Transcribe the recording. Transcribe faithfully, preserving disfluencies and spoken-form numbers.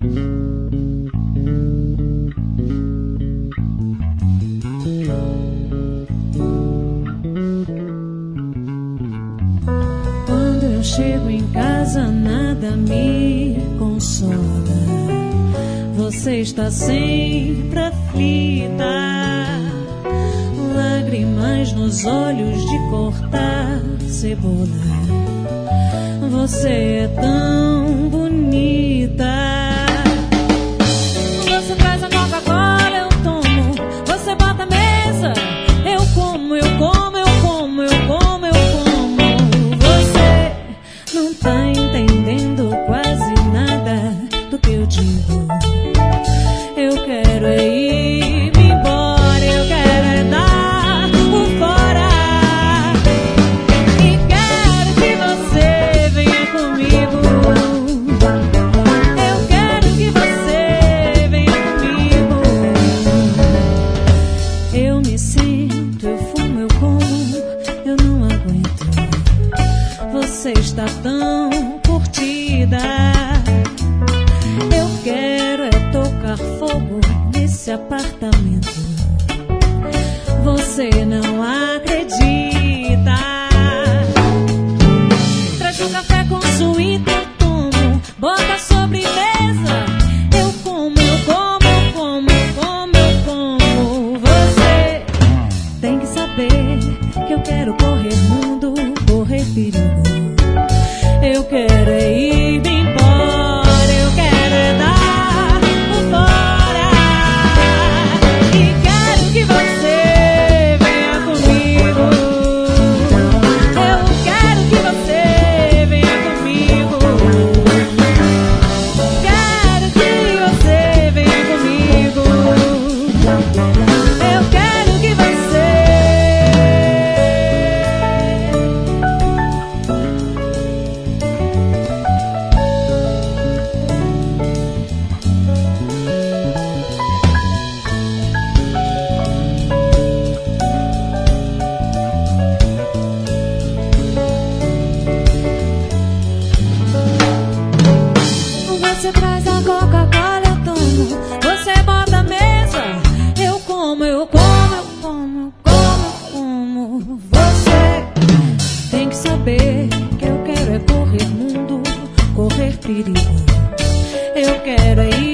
Quando eu chego em casa nada me consola. Você está sempre aflita, lágrimas nos olhos de cortar cebola. Você é tão bonita. Você traz a Coca-Cola, eu tomo. Você bota a mesa, eu como, eu como, eu como, eu como, eu como. Você não tá entendendo quase nada do que eu digo. Eu quero é ir-me embora, eu quero é dar por fora. E quero que você venha comigo. Eu quero que você venha comigo. Eu me sinto, eu fumo, eu como, eu não aguento. Você está tão curtida. Eu quero é tocar fogo nesse apartamento. Você não acredita. Traz um café com suíte, eu tomo. Bota a sobremesa, eu como, eu como, eu como, eu como, eu como. Você tem que saber que eu quero correr mundo, correr perigo. Eu quero é ir embora, eu quero é dar por fora. E quero que você venha comigo. Eu quero que você venha comigo. Quero que você venha comigo. Eu quero que você. Você traz a Coca-Cola, eu tomo. Você bota a mesa, eu como, eu como, eu como, eu como, eu como. Você tem que saber que eu quero é correr mundo, correr perigo. Eu quero é ir